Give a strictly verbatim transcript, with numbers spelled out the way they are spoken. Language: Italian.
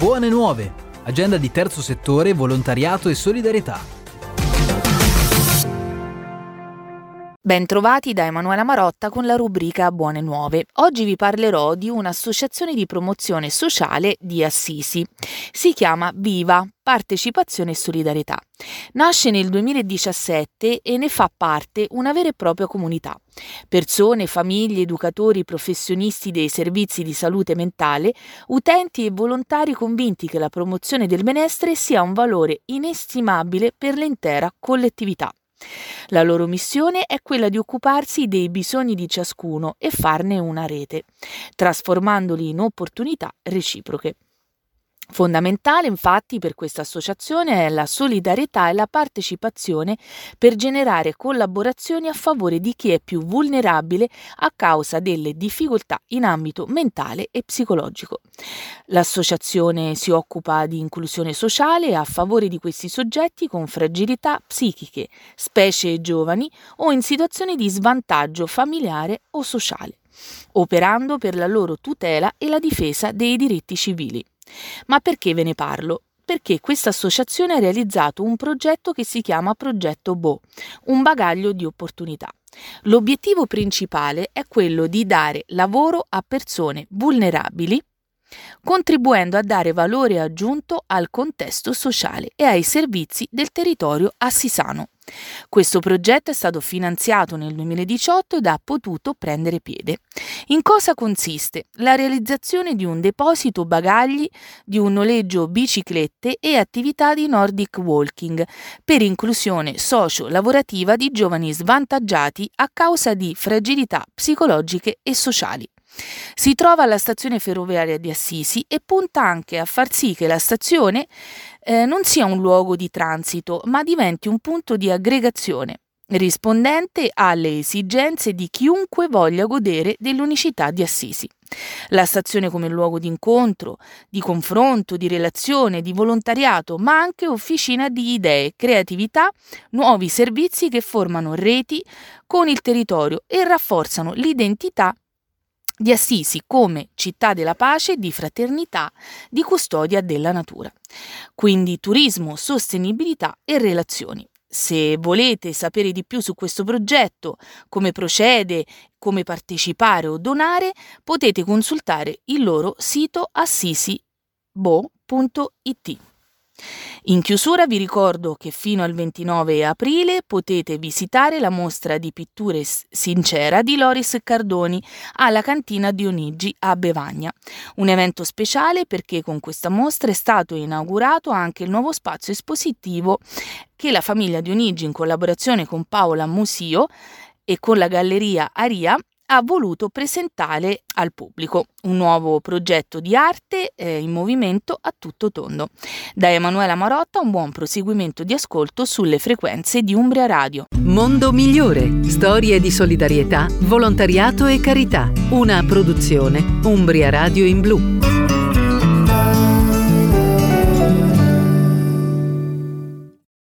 Buone nuove! Agenda di terzo settore, volontariato e solidarietà. Bentrovati da Emanuela Marotta con la rubrica Buone Nuove. Oggi vi parlerò di un'associazione di promozione sociale di Assisi. Si chiama Viva, Partecipazione e Solidarietà. Nasce nel duemiladiciassette e ne fa parte una vera e propria comunità. Persone, famiglie, educatori, professionisti dei servizi di salute mentale, utenti e volontari convinti che la promozione del benessere sia un valore inestimabile per l'intera collettività. La loro missione è quella di occuparsi dei bisogni di ciascuno e farne una rete, trasformandoli in opportunità reciproche. Fondamentale infatti per questa associazione è la solidarietà e la partecipazione per generare collaborazioni a favore di chi è più vulnerabile a causa delle difficoltà in ambito mentale e psicologico. L'associazione si occupa di inclusione sociale a favore di questi soggetti con fragilità psichiche, specie giovani o in situazioni di svantaggio familiare o sociale, operando per la loro tutela e la difesa dei diritti civili. Ma perché ve ne parlo? Perché questa associazione ha realizzato un progetto che si chiama Progetto Bo, un bagaglio di opportunità. L'obiettivo principale è quello di dare lavoro a persone vulnerabili, contribuendo a dare valore aggiunto al contesto sociale e ai servizi del territorio assisano. Questo progetto è stato finanziato nel duemiladiciotto ed ha potuto prendere piede. In cosa consiste? La realizzazione di un deposito bagagli, di un noleggio biciclette e attività di Nordic Walking per inclusione socio-lavorativa di giovani svantaggiati a causa di fragilità psicologiche e sociali. Si trova alla stazione ferroviaria di Assisi e punta anche a far sì che la stazione eh, non sia un luogo di transito, ma diventi un punto di aggregazione, rispondente alle esigenze di chiunque voglia godere dell'unicità di Assisi. La stazione come luogo di incontro, di confronto, di relazione, di volontariato, ma anche officina di idee, creatività, nuovi servizi che formano reti con il territorio e rafforzano l'identità di Assisi come città della pace, di fraternità, di custodia della natura. Quindi turismo, sostenibilità e relazioni. Se volete sapere di più su questo progetto, come procede, come partecipare o donare, potete consultare il loro sito assisibo punto it. In chiusura vi ricordo che fino al ventinove aprile potete visitare la mostra di pitture Sincera di Loris Cardoni alla cantina Dionigi a Bevagna. Un evento speciale perché con questa mostra è stato inaugurato anche il nuovo spazio espositivo che la famiglia Dionigi in collaborazione con Paola Musio e con la Galleria Aria ha voluto presentare al pubblico un nuovo progetto di arte eh, in movimento a tutto tondo. Da Emanuela Marotta un buon proseguimento di ascolto sulle frequenze di Umbria Radio. Mondo Migliore, storie di solidarietà, volontariato e carità. Una produzione Umbria Radio in Blu.